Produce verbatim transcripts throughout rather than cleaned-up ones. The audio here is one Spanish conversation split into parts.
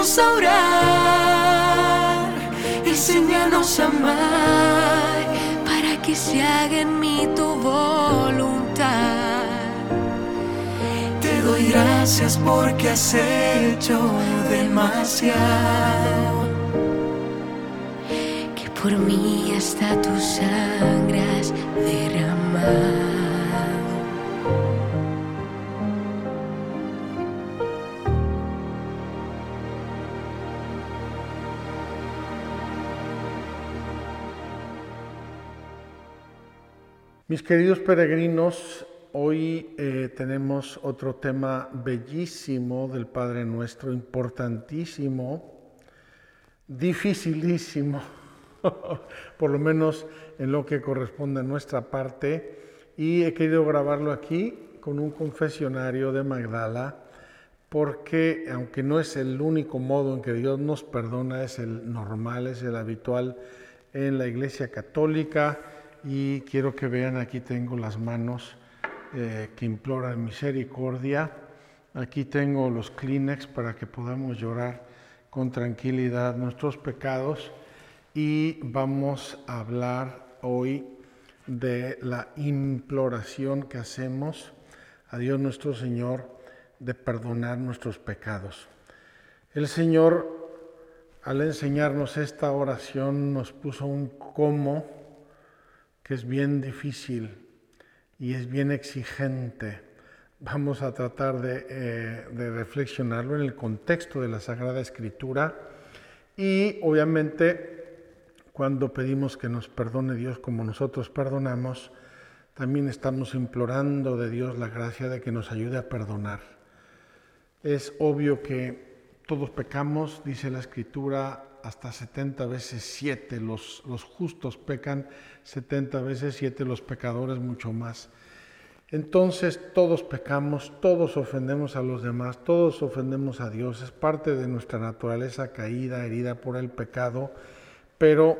enséñanos a orar, enséñanos a amar, para que se haga en mí tu voluntad. Te doy gracias porque has hecho demasiado, que por mí hasta tu sangre has derramado. Mis queridos peregrinos, hoy eh, tenemos otro tema bellísimo del Padre Nuestro, importantísimo, dificilísimo, por lo menos en lo que corresponde a nuestra parte, y he querido grabarlo aquí con un confesionario de Magdala, porque aunque no es el único modo en que Dios nos perdona, es el normal, es el habitual en la Iglesia Católica. Y quiero que vean, aquí tengo las manos eh, que imploran misericordia. Aquí tengo los Kleenex para que podamos llorar con tranquilidad nuestros pecados. Y vamos a hablar hoy de la imploración que hacemos a Dios nuestro Señor de perdonar nuestros pecados. El Señor, al enseñarnos esta oración, nos puso un cómo que es bien difícil y es bien exigente. Vamos a tratar de, eh, de reflexionarlo en el contexto de la Sagrada Escritura y obviamente cuando pedimos que nos perdone Dios como nosotros perdonamos, también estamos implorando de Dios la gracia de que nos ayude a perdonar. Es obvio que todos pecamos, dice la Escritura, hasta setenta veces siete, los, los justos pecan setenta veces siete, los pecadores mucho más. Entonces todos pecamos, todos ofendemos a los demás, todos ofendemos a Dios, es parte de nuestra naturaleza caída, herida por el pecado, pero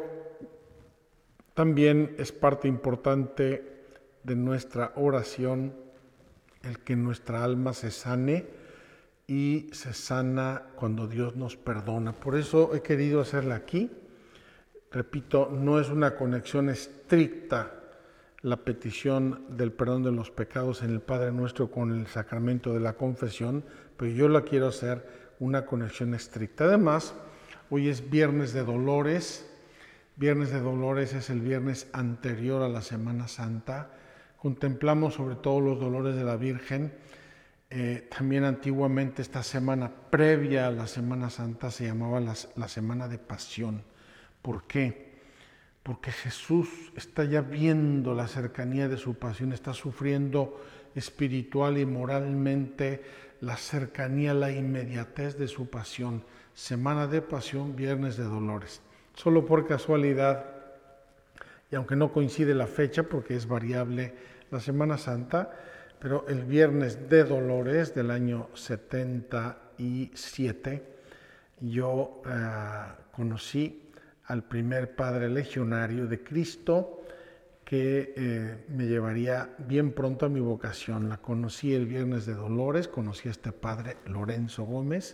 también es parte importante de nuestra oración el que nuestra alma se sane, y se sana cuando Dios nos perdona. Por eso he querido hacerla aquí. Repito, no es una conexión estricta la petición del perdón de los pecados en el Padre Nuestro con el sacramento de la confesión, pero yo la quiero hacer una conexión estricta. Además, hoy es Viernes de Dolores. Viernes de Dolores es el viernes anterior a la Semana Santa. Contemplamos sobre todo los dolores de la Virgen. Eh, también antiguamente esta semana previa a la Semana Santa se llamaba la, la Semana de Pasión. ¿Por qué? Porque Jesús está ya viendo la cercanía de su pasión, está sufriendo espiritual y moralmente la cercanía, la inmediatez de su pasión. Semana de Pasión, Viernes de Dolores. Solo por casualidad, y aunque no coincide la fecha porque es variable la Semana Santa, pero el Viernes de Dolores del año setenta y siete, yo eh, conocí al primer padre legionario de Cristo que eh, me llevaría bien pronto a mi vocación. La conocí el Viernes de Dolores, conocí a este padre Lorenzo Gómez.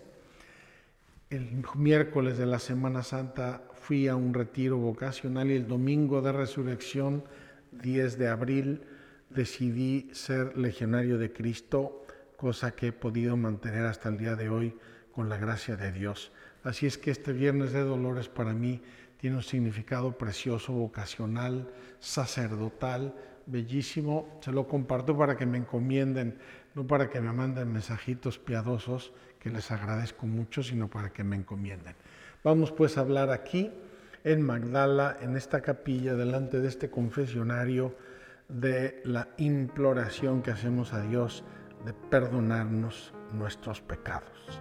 El miércoles de la Semana Santa fui a un retiro vocacional y el domingo de Resurrección, diez de abril, decidí ser legionario de Cristo, cosa que he podido mantener hasta el día de hoy con la gracia de Dios. Así es que este Viernes de Dolores para mí tiene un significado precioso, vocacional, sacerdotal, bellísimo. Se lo comparto para que me encomienden, no para que me manden mensajitos piadosos, que les agradezco mucho, sino para que me encomienden. Vamos pues a hablar aquí en Magdala, en esta capilla, delante de este confesionario, de la imploración que hacemos a Dios de perdonarnos nuestros pecados.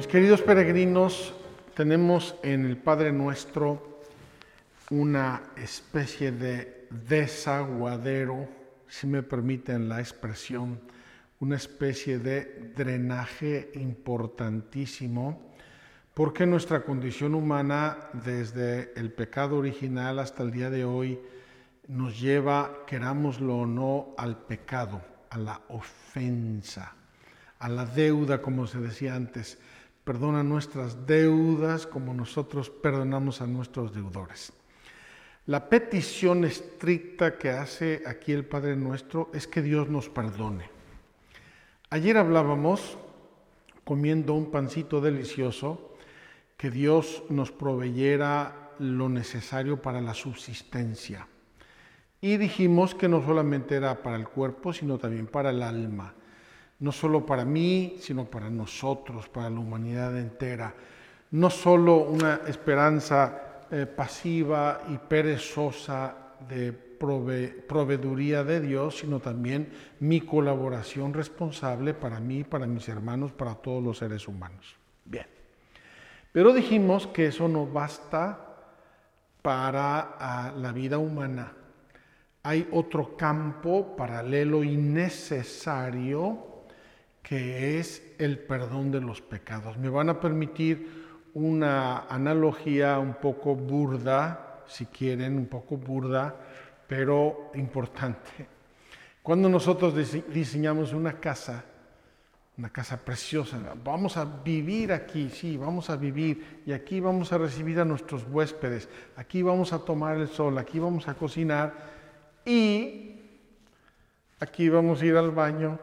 Mis queridos peregrinos, tenemos en el Padre Nuestro una especie de desaguadero, si me permiten la expresión, una especie de drenaje importantísimo, porque nuestra condición humana, desde el pecado original hasta el día de hoy, nos lleva, querámoslo o no, al pecado, a la ofensa, a la deuda, como se decía antes. Perdona nuestras deudas como nosotros perdonamos a nuestros deudores. La petición estricta que hace aquí el Padre Nuestro es que Dios nos perdone. Ayer hablábamos, comiendo un pancito delicioso, que Dios nos proveyera lo necesario para la subsistencia. Y dijimos que no solamente era para el cuerpo, sino también para el alma. No solo para mí, sino para nosotros, para la humanidad entera. No solo una esperanza eh, pasiva y perezosa de prove proveeduría de Dios, sino también mi colaboración responsable para mí, para mis hermanos, para todos los seres humanos. Bien. Pero dijimos que eso no basta para uh, la vida humana. Hay otro campo paralelo y necesario que es el perdón de los pecados. Me van a permitir una analogía un poco burda, si quieren, un poco burda, pero importante. Cuando nosotros diseñamos una casa, una casa preciosa, vamos a vivir aquí, sí, vamos a vivir, y aquí vamos a recibir a nuestros huéspedes, aquí vamos a tomar el sol, aquí vamos a cocinar, y aquí vamos a ir al baño.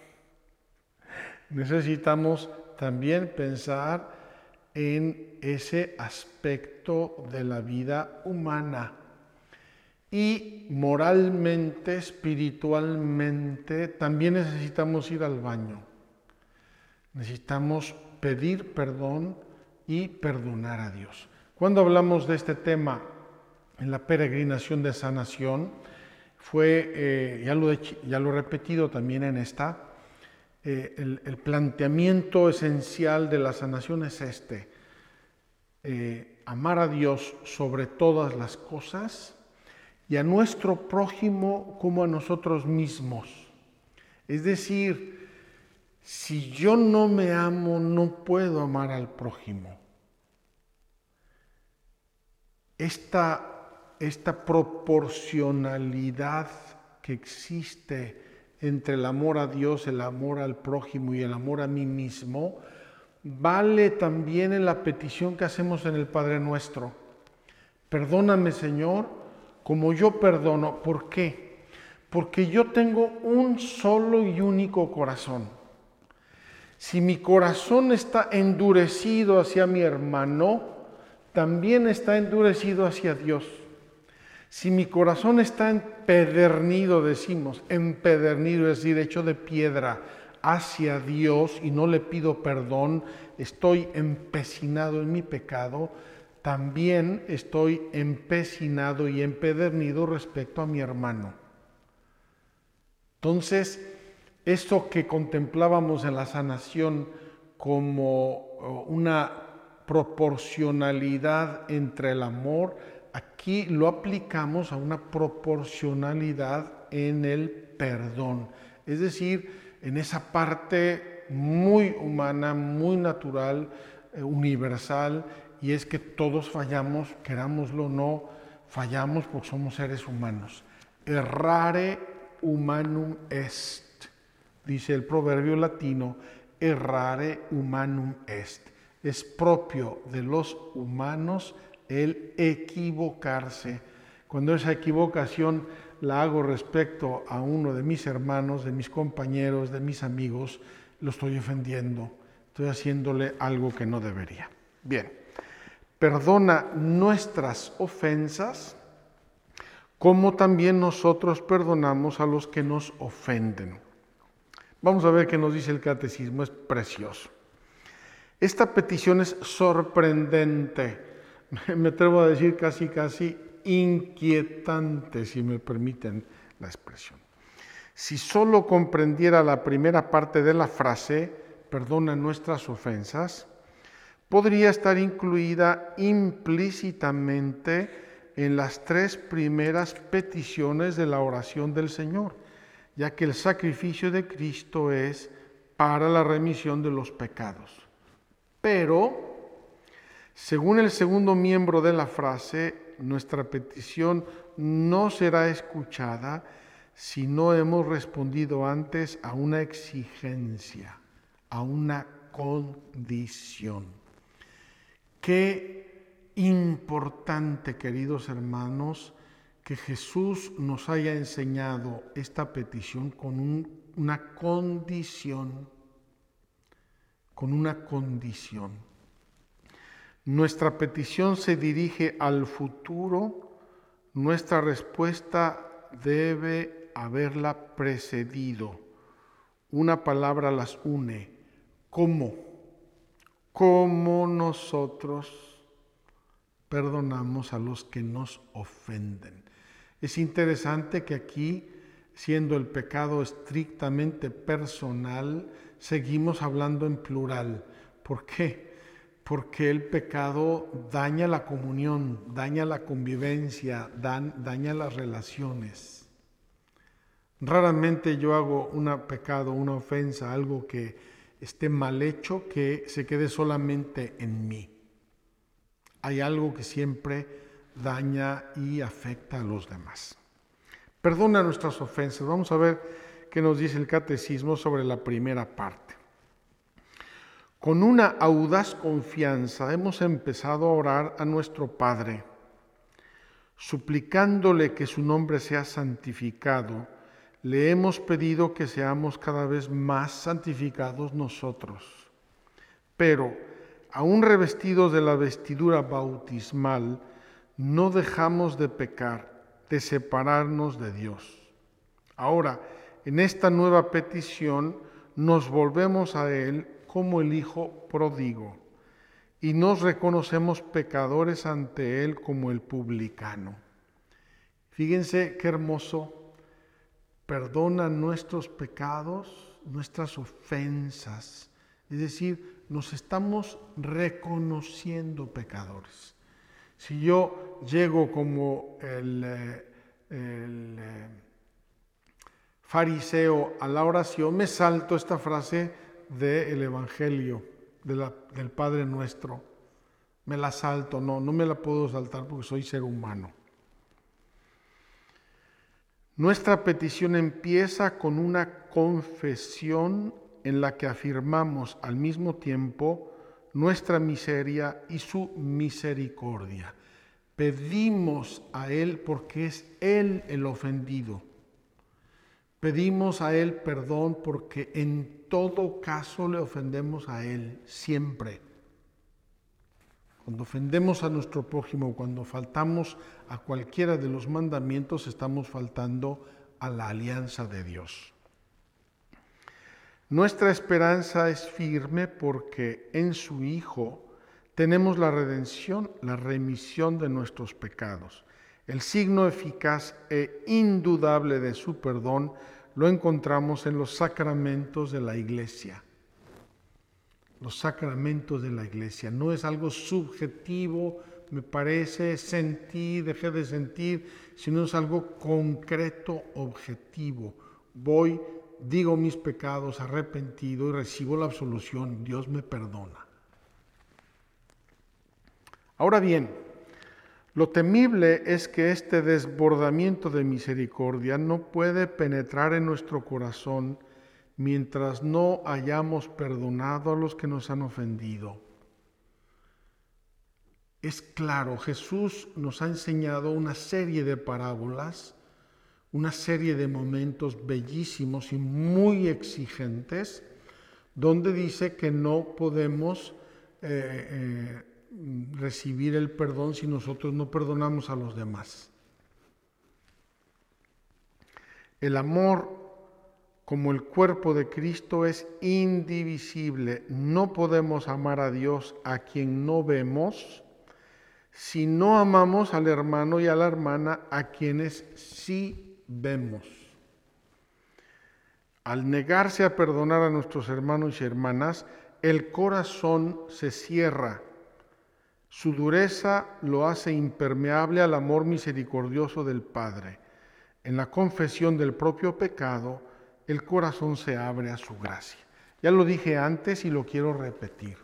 Necesitamos también pensar en ese aspecto de la vida humana. Y moralmente, espiritualmente, también necesitamos ir al baño. Necesitamos pedir perdón y perdonar a Dios. Cuando hablamos de este tema en la peregrinación de sanación, fue, eh, ya, lo he, ya lo he repetido también en esta, eh, el, el planteamiento esencial de la sanación es este, eh, amar a Dios sobre todas las cosas y a nuestro prójimo como a nosotros mismos. Es decir, si yo no me amo, no puedo amar al prójimo. Esta Esta proporcionalidad que existe entre el amor a Dios, el amor al prójimo y el amor a mí mismo, vale también en la petición que hacemos en el Padre Nuestro. Perdóname, Señor, como yo perdono. ¿Por qué? Porque yo tengo un solo y único corazón. Si mi corazón está endurecido hacia mi hermano, también está endurecido hacia Dios. Si mi corazón está empedernido, decimos, empedernido, es decir, hecho de piedra hacia Dios y no le pido perdón, estoy empecinado en mi pecado, también estoy empecinado y empedernido respecto a mi hermano. Entonces, esto que contemplábamos en la sanación como una proporcionalidad entre el amor, aquí lo aplicamos a una proporcionalidad en el perdón, es decir, en esa parte muy humana, muy natural, eh, universal, y es que todos fallamos, querámoslo o no, fallamos porque somos seres humanos. Errare humanum est, dice el proverbio latino, errare humanum est. Es propio de los humanos el equivocarse. Cuando esa equivocación la hago respecto a uno de mis hermanos, de mis compañeros, de mis amigos, lo estoy ofendiendo, estoy haciéndole algo que no debería. Bien, perdona nuestras ofensas, como también nosotros perdonamos a los que nos ofenden. Vamos a ver qué nos dice el catecismo, es precioso. Esta petición es sorprendente, me atrevo a decir casi casi inquietante, si me permiten la expresión. Si solo comprendiera la primera parte de la frase, perdona nuestras ofensas, podría estar incluida implícitamente en las tres primeras peticiones de la oración del Señor, ya que el sacrificio de Cristo es para la remisión de los pecados. Pero, según el segundo miembro de la frase, nuestra petición no será escuchada si no hemos respondido antes a una exigencia, a una condición. Qué importante, queridos hermanos, que Jesús nos haya enseñado esta petición con un, una condición, con una condición. Nuestra petición se dirige al futuro, nuestra respuesta debe haberla precedido. Una palabra las une. ¿Cómo? ¿Cómo nosotros perdonamos a los que nos ofenden? Es interesante que aquí, siendo el pecado estrictamente personal, seguimos hablando en plural. ¿Por qué? Porque el pecado daña la comunión, daña la convivencia, dan, daña las relaciones. Raramente yo hago un pecado, una ofensa, algo que esté mal hecho, que se quede solamente en mí. Hay algo que siempre daña y afecta a los demás. Perdona nuestras ofensas. Vamos a ver qué nos dice el Catecismo sobre la primera parte. Con una audaz confianza hemos empezado a orar a nuestro Padre, suplicándole que su nombre sea santificado. Le hemos pedido que seamos cada vez más santificados nosotros. Pero, aún revestidos de la vestidura bautismal, no dejamos de pecar, de separarnos de Dios. Ahora, en esta nueva petición, nos volvemos a Él como el Hijo pródigo y nos reconocemos pecadores ante Él como el publicano. Fíjense qué hermoso. Perdona nuestros pecados, nuestras ofensas. Es decir, nos estamos reconociendo pecadores. Si yo llego como el, el fariseo a la oración, me salto esta frase del Evangelio, de la, del Padre Nuestro. Me la salto, no, no me la puedo saltar porque soy ser humano. Nuestra petición empieza con una confesión en la que afirmamos al mismo tiempo nuestra miseria y su misericordia. Pedimos a Él porque es Él el ofendido. Pedimos a Él perdón porque en todo caso le ofendemos a Él, siempre. Cuando ofendemos a nuestro prójimo, cuando faltamos a cualquiera de los mandamientos, estamos faltando a la alianza de Dios. Nuestra esperanza es firme porque en su Hijo tenemos la redención, la remisión de nuestros pecados. El signo eficaz e indudable de su perdón lo encontramos en los sacramentos de la Iglesia. Los sacramentos de la Iglesia no es algo subjetivo, me parece, sentí, dejé de sentir, sino es algo concreto, objetivo. Voy, digo mis pecados, arrepentido y recibo la absolución, Dios me perdona. Ahora bien, lo temible es que este desbordamiento de misericordia no puede penetrar en nuestro corazón mientras no hayamos perdonado a los que nos han ofendido. Es claro, Jesús nos ha enseñado una serie de parábolas, una serie de momentos bellísimos y muy exigentes, donde dice que no podemos eh, eh, recibir el perdón si nosotros no perdonamos a los demás. El amor como el cuerpo de Cristo es indivisible. No podemos amar a Dios a quien no vemos si no amamos al hermano y a la hermana a quienes sí vemos. Al negarse a perdonar a nuestros hermanos y hermanas, el corazón se cierra. Su dureza lo hace impermeable al amor misericordioso del Padre. En la confesión del propio pecado, el corazón se abre a su gracia. Ya lo dije antes y lo quiero repetir.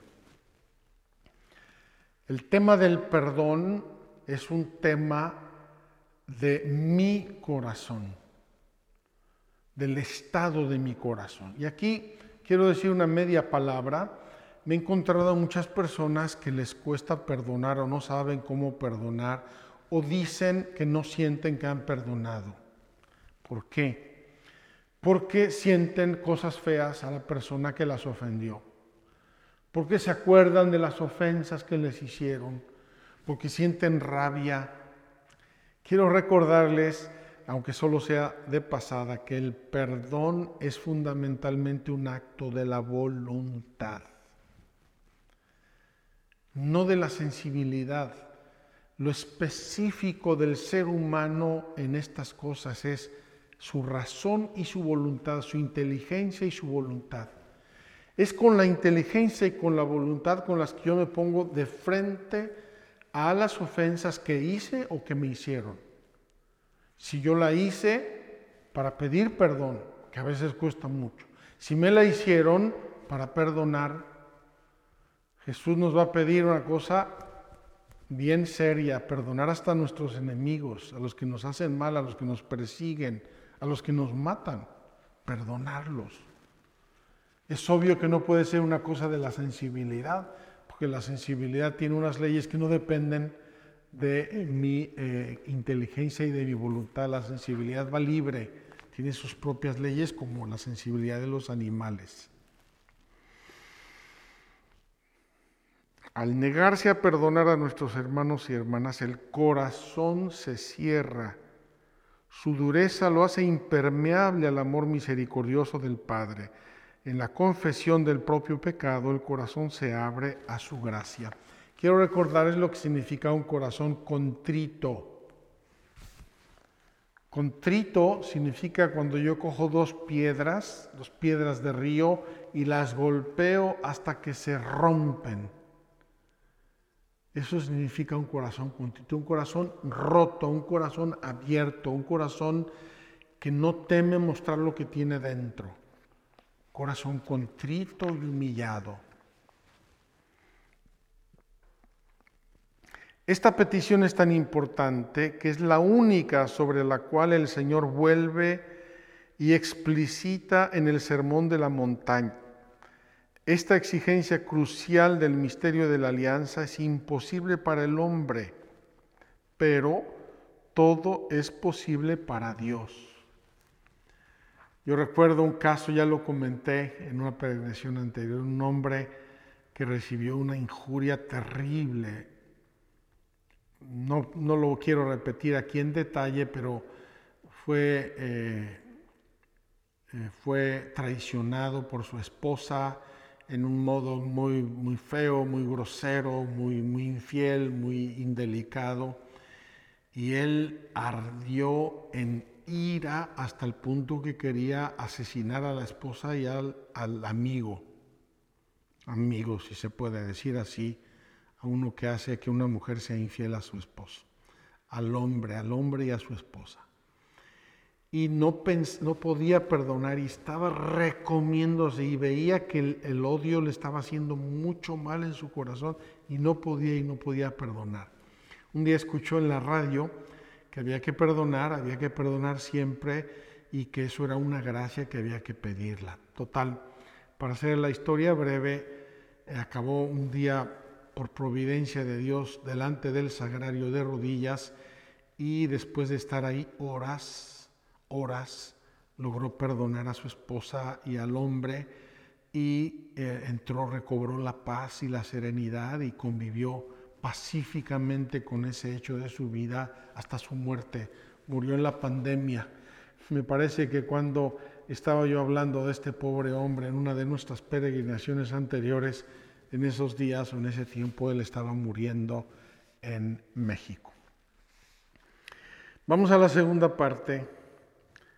El tema del perdón es un tema de mi corazón, del estado de mi corazón. Y aquí quiero decir una media palabra. Me he encontrado a muchas personas que les cuesta perdonar o no saben cómo perdonar o dicen que no sienten que han perdonado. ¿Por qué? Porque sienten cosas feas a la persona que las ofendió. Porque se acuerdan de las ofensas que les hicieron. Porque sienten rabia. Quiero recordarles, aunque solo sea de pasada, que el perdón es fundamentalmente un acto de la voluntad, no de la sensibilidad. Lo específico del ser humano en estas cosas es su razón y su voluntad, su inteligencia y su voluntad. Es con la inteligencia y con la voluntad con las que yo me pongo de frente a las ofensas que hice o que me hicieron. Si yo la hice para pedir perdón, que a veces cuesta mucho. Si me la hicieron para perdonar, Jesús nos va a pedir una cosa bien seria: perdonar hasta a nuestros enemigos, a los que nos hacen mal, a los que nos persiguen, a los que nos matan, perdonarlos. Es obvio que no puede ser una cosa de la sensibilidad, porque la sensibilidad tiene unas leyes que no dependen de mi eh, inteligencia y de mi voluntad. La sensibilidad va libre, tiene sus propias leyes, como la sensibilidad de los animales. Al negarse a perdonar a nuestros hermanos y hermanas, el corazón se cierra. Su dureza lo hace impermeable al amor misericordioso del Padre. En la confesión del propio pecado, el corazón se abre a su gracia. Quiero recordarles lo que significa un corazón contrito. Contrito significa cuando yo cojo dos piedras, dos piedras de río, y las golpeo hasta que se rompen. Eso significa un corazón contrito, un corazón roto, un corazón abierto, un corazón que no teme mostrar lo que tiene dentro. Corazón contrito y humillado. Esta petición es tan importante que es la única sobre la cual el Señor vuelve y explicita en el Sermón de la Montaña. Esta exigencia crucial del misterio de la alianza es imposible para el hombre, pero todo es posible para Dios. Yo recuerdo un caso, ya lo comenté en una peregrinación anterior, un hombre que recibió una injuria terrible. No, no lo quiero repetir aquí en detalle, pero fue, eh, eh, fue traicionado por su esposa en un modo muy, muy feo, muy grosero, muy, muy infiel, muy indelicado. Y él ardió en ira hasta el punto que quería asesinar a la esposa y al, al amigo, amigo, si se puede decir así, a uno que hace que una mujer sea infiel a su esposo, al hombre, al hombre y a su esposa. Y no, pens- no podía perdonar y estaba recomiéndose y veía que el, el odio le estaba haciendo mucho mal en su corazón y no podía y no podía perdonar. Un día escuchó en la radio que había que perdonar, había que perdonar siempre y que eso era una gracia que había que pedirla. Total, para hacer la historia breve, eh, acabó un día por providencia de Dios delante del sagrario de rodillas y después de estar ahí horas, horas, logró perdonar a su esposa y al hombre y eh, entró, recobró la paz y la serenidad y convivió pacíficamente con ese hecho de su vida hasta su muerte. Murió en la pandemia. Me parece que cuando estaba yo hablando de este pobre hombre en una de nuestras peregrinaciones anteriores, en esos días o en ese tiempo él estaba muriendo en México. Vamos a la segunda parte.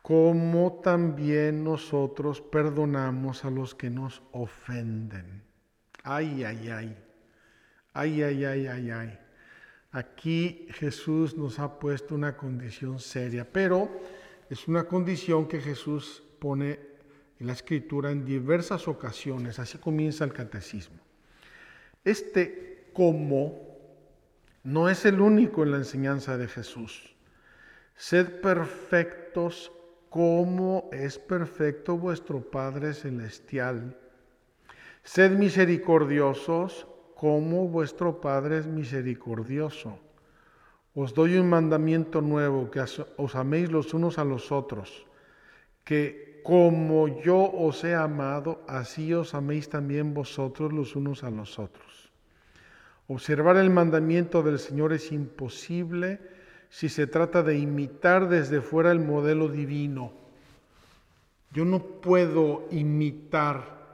como también nosotros perdonamos a los que nos ofenden. Ay, ay, ay, ay, ay, ay, ay, ay. Aquí Jesús nos ha puesto una condición seria, pero es una condición que Jesús pone en la Escritura en diversas ocasiones. Así comienza el catecismo. Este cómo no es el único en la enseñanza de Jesús. Sed perfectos como es perfecto vuestro Padre Celestial. Sed misericordiosos como vuestro Padre es misericordioso. Os doy un mandamiento nuevo, que os améis los unos a los otros, que como yo os he amado, así os améis también vosotros los unos a los otros. Observar el mandamiento del Señor es imposible si se trata de imitar desde fuera el modelo divino. Yo no puedo imitar,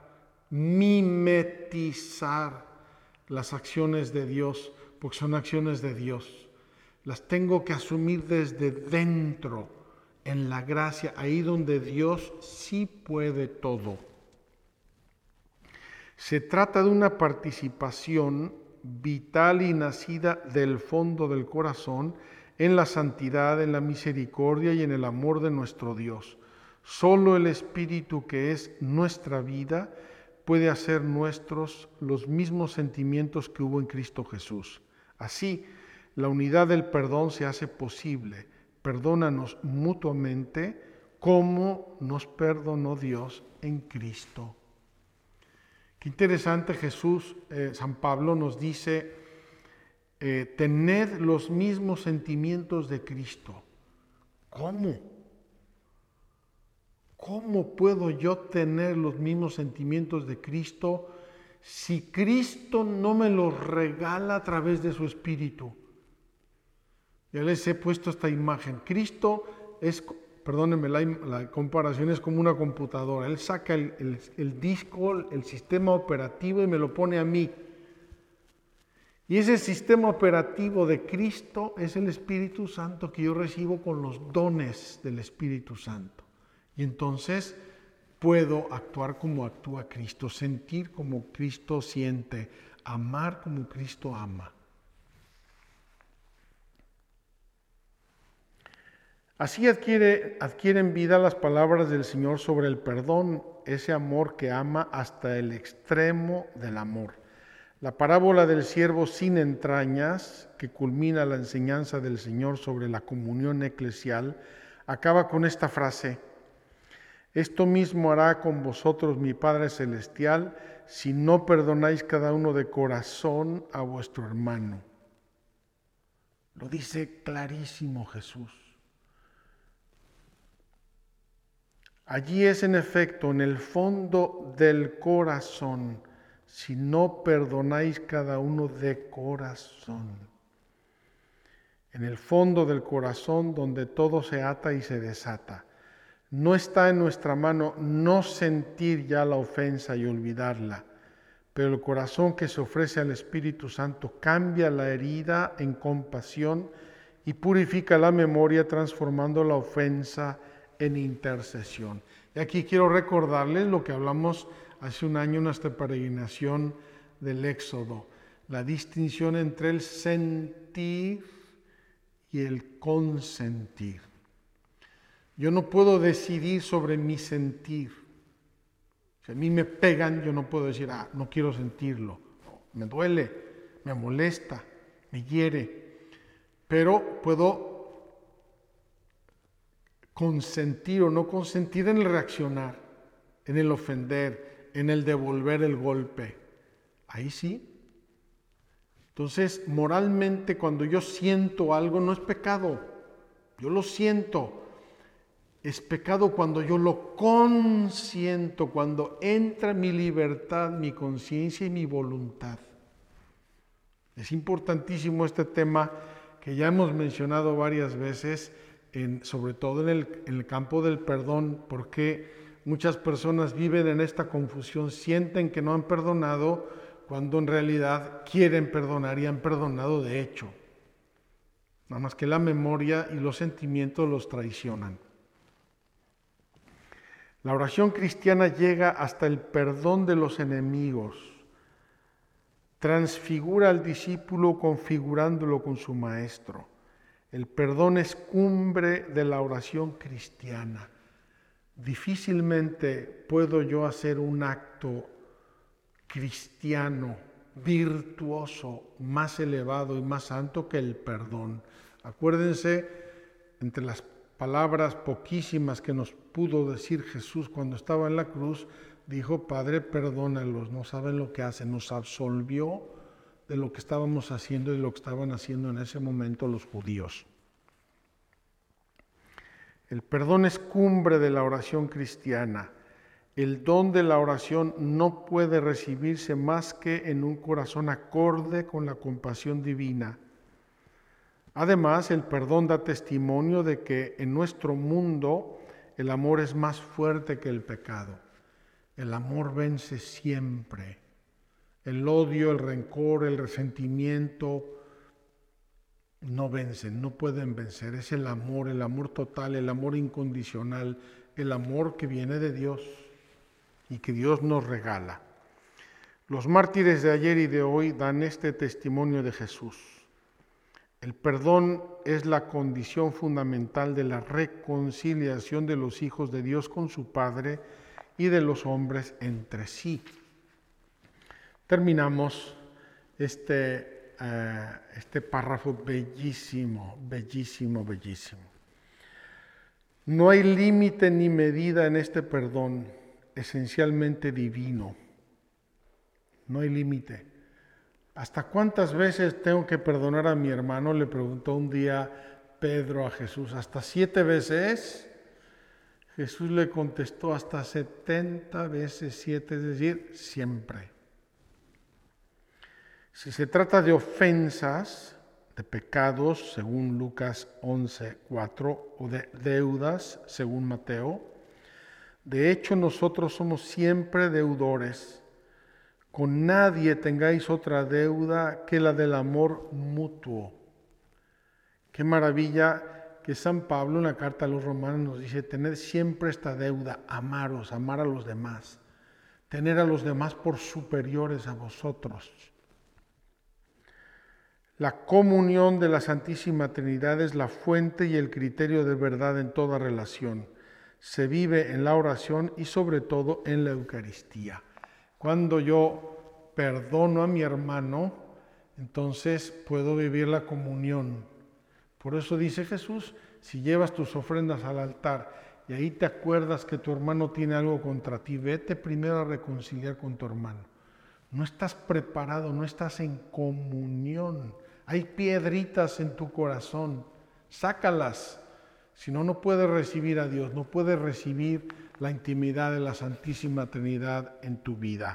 mimetizar las acciones de Dios, porque son acciones de Dios. Las tengo que asumir desde dentro, en la gracia, ahí donde Dios sí puede todo. Se trata de una participación vital y nacida del fondo del corazón en la santidad, en la misericordia y en el amor de nuestro Dios. Solo el Espíritu, que es nuestra vida, puede hacer nuestros los mismos sentimientos que hubo en Cristo Jesús. Así, la unidad del perdón se hace posible. Perdónanos mutuamente como nos perdonó Dios en Cristo. Qué interesante, Jesús, eh, San Pablo nos dice, eh, tened los mismos sentimientos de Cristo. ¿Cómo? ¿Cómo puedo yo tener los mismos sentimientos de Cristo si Cristo no me los regala a través de su Espíritu? Ya les he puesto esta imagen. Cristo es, perdónenme, la, la comparación es como una computadora. Él saca el, el, el disco, el sistema operativo y me lo pone a mí. Y ese sistema operativo de Cristo es el Espíritu Santo que yo recibo con los dones del Espíritu Santo. Y entonces puedo actuar como actúa Cristo, sentir como Cristo siente, amar como Cristo ama. Así adquiere, adquieren vida las palabras del Señor sobre el perdón, ese amor que ama hasta el extremo del amor. La parábola del siervo sin entrañas, que culmina la enseñanza del Señor sobre la comunión eclesial, acaba con esta frase: esto mismo hará con vosotros mi Padre Celestial, si no perdonáis cada uno de corazón a vuestro hermano. Lo dice clarísimo Jesús. Allí es en efecto, en el fondo del corazón, si no perdonáis cada uno de corazón. En el fondo del corazón donde todo se ata y se desata. No está en nuestra mano no sentir ya la ofensa y olvidarla, pero el corazón que se ofrece al Espíritu Santo cambia la herida en compasión y purifica la memoria, transformando la ofensa en intercesión. Y aquí quiero recordarles lo que hablamos hace un año en nuestra peregrinación del Éxodo, la distinción entre el sentir y el consentir. Yo no puedo decidir sobre mi sentir. Si a mí me pegan, yo no puedo decir, ah, no quiero sentirlo. Me duele, me molesta, me hiere. Pero puedo consentir o no consentir en el reaccionar, en el ofender, en el devolver el golpe. Ahí sí. Entonces, moralmente, cuando yo siento algo, no es pecado. Yo lo siento. Es pecado cuando yo lo consiento, cuando entra mi libertad, mi conciencia y mi voluntad. Es importantísimo este tema que ya hemos mencionado varias veces, en, sobre todo en el, en el campo del perdón, porque muchas personas viven en esta confusión, sienten que no han perdonado cuando en realidad quieren perdonar y han perdonado de hecho. Nada más que la memoria y los sentimientos los traicionan. La oración cristiana llega hasta el perdón de los enemigos. Transfigura al discípulo configurándolo con su maestro. El perdón es cumbre de la oración cristiana. Difícilmente puedo yo hacer un acto cristiano, virtuoso, más elevado y más santo que el perdón. Acuérdense, entre las palabras poquísimas que nos pudo decir Jesús cuando estaba en la cruz, dijo: Padre, perdónalos, no saben lo que hacen. Nos absolvió de lo que estábamos haciendo y de lo que estaban haciendo en ese momento los judíos. El perdón es cumbre de la oración cristiana. El don de la oración no puede recibirse más que en un corazón acorde con la compasión divina. Además, el perdón da testimonio de que en nuestro mundo el amor es más fuerte que el pecado. El amor vence siempre. El odio, el rencor, el resentimiento no vencen, no pueden vencer. Es el amor, el amor total, el amor incondicional, el amor que viene de Dios y que Dios nos regala. Los mártires de ayer y de hoy dan este testimonio de Jesús. El perdón es la condición fundamental de la reconciliación de los hijos de Dios con su Padre y de los hombres entre sí. Terminamos este, uh, este párrafo bellísimo, bellísimo, bellísimo. No hay límite ni medida en este perdón, esencialmente divino. No hay límite. ¿Hasta cuántas veces tengo que perdonar a mi hermano?, le preguntó un día Pedro a Jesús. ¿Hasta siete veces? Jesús le contestó: hasta setenta veces siete, es decir, siempre. Si se trata de ofensas, de pecados, según Lucas once, cuatro, o de deudas, según Mateo, de hecho nosotros somos siempre deudores. Con nadie tengáis otra deuda que la del amor mutuo. Qué maravilla que San Pablo en la carta a los romanos nos dice: tened siempre esta deuda, amaros, amar a los demás, tener a los demás por superiores a vosotros. La comunión de la Santísima Trinidad es la fuente y el criterio de verdad en toda relación. Se vive en la oración y sobre todo en la Eucaristía. Cuando yo perdono a mi hermano, entonces puedo vivir la comunión. Por eso dice Jesús: si llevas tus ofrendas al altar y ahí te acuerdas que tu hermano tiene algo contra ti, vete primero a reconciliar con tu hermano. No estás preparado, no estás en comunión. Hay piedritas en tu corazón, sácalas. Si no, no puedes recibir a Dios, no puedes recibir la intimidad de la Santísima Trinidad en tu vida.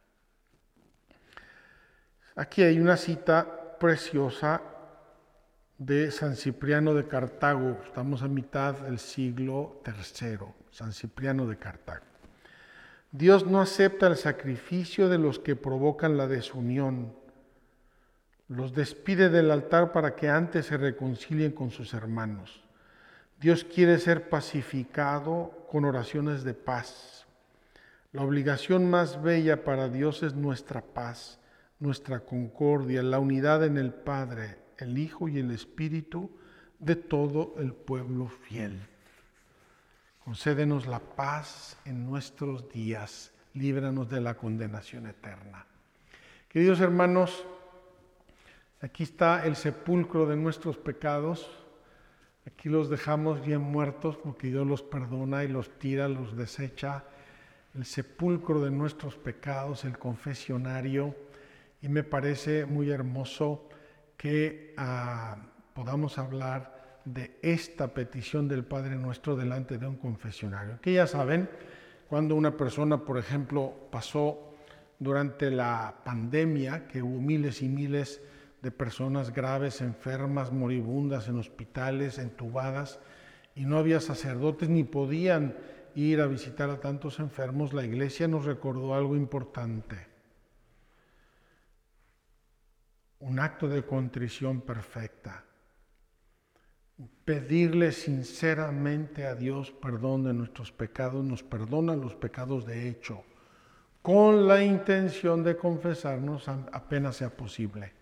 Aquí hay una cita preciosa de San Cipriano de Cartago. Estamos a mitad del siglo tercero, San Cipriano de Cartago. Dios no acepta el sacrificio de los que provocan la desunión. Los despide del altar para que antes se reconcilien con sus hermanos. Dios quiere ser pacificado con oraciones de paz. La obligación más bella para Dios es nuestra paz, nuestra concordia, la unidad en el Padre, el Hijo y el Espíritu de todo el pueblo fiel. Concédenos la paz en nuestros días, líbranos de la condenación eterna. Queridos hermanos, aquí está el sepulcro de nuestros pecados. Aquí los dejamos bien muertos porque Dios los perdona y los tira, los desecha. El sepulcro de nuestros pecados, el confesionario. Y me parece muy hermoso que uh, podamos hablar de esta petición del Padre Nuestro delante de un confesionario. Que ya saben, cuando una persona, por ejemplo, pasó durante la pandemia, que hubo miles y miles de personas graves, enfermas, moribundas en hospitales, entubadas, y no había sacerdotes ni podían ir a visitar a tantos enfermos, la Iglesia nos recordó algo importante. Un acto de contrición perfecta. pedirle sinceramente a Dios perdón de nuestros pecados, nos perdona los pecados de hecho, con la intención de confesarnos apenas sea posible.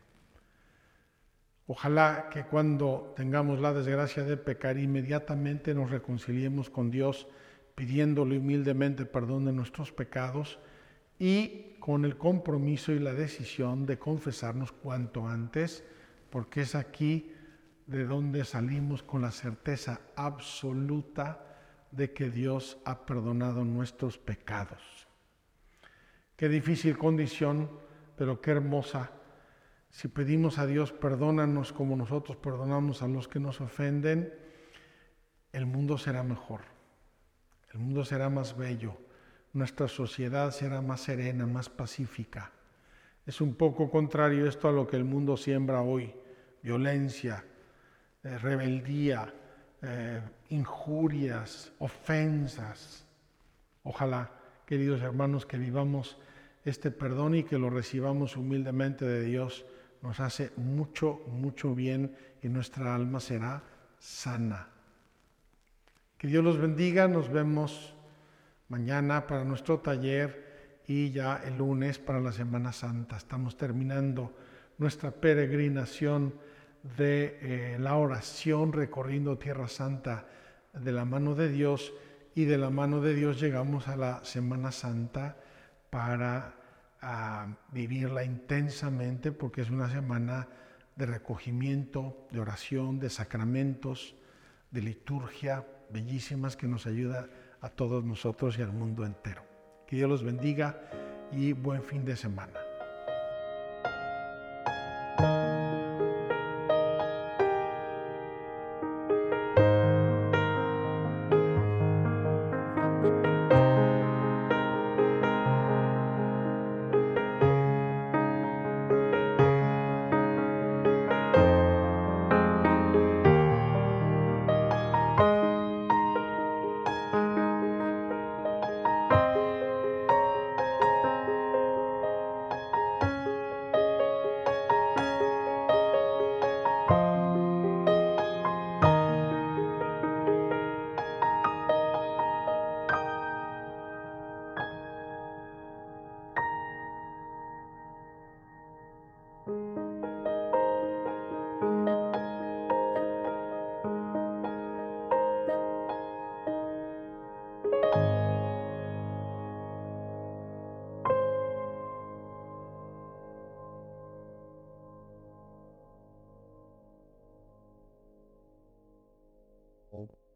Ojalá que cuando tengamos la desgracia de pecar, inmediatamente nos reconciliemos con Dios, pidiéndole humildemente perdón de nuestros pecados y con el compromiso y la decisión de confesarnos cuanto antes, porque es aquí de donde salimos con la certeza absoluta de que Dios ha perdonado nuestros pecados. Qué difícil condición, pero qué hermosa. Si pedimos a Dios, perdónanos como nosotros perdonamos a los que nos ofenden, el mundo será mejor, el mundo será más bello, nuestra sociedad será más serena, más pacífica. Es un poco contrario esto a lo que el mundo siembra hoy: violencia, eh, rebeldía, eh, injurias, ofensas. Ojalá, queridos hermanos, que vivamos este perdón y que lo recibamos humildemente de Dios. Nos hace mucho, mucho bien y nuestra alma será sana. Que Dios los bendiga. Nos vemos mañana para nuestro taller y ya el lunes para la Semana Santa. Estamos terminando nuestra peregrinación de eh, la oración, recorriendo Tierra Santa de la mano de Dios, y de la mano de Dios llegamos a la Semana Santa para a vivirla intensamente, porque es una semana de recogimiento, de oración, de sacramentos, de liturgia bellísimas que nos ayuda a todos nosotros y al mundo entero. Que Dios los bendiga y buen fin de semana.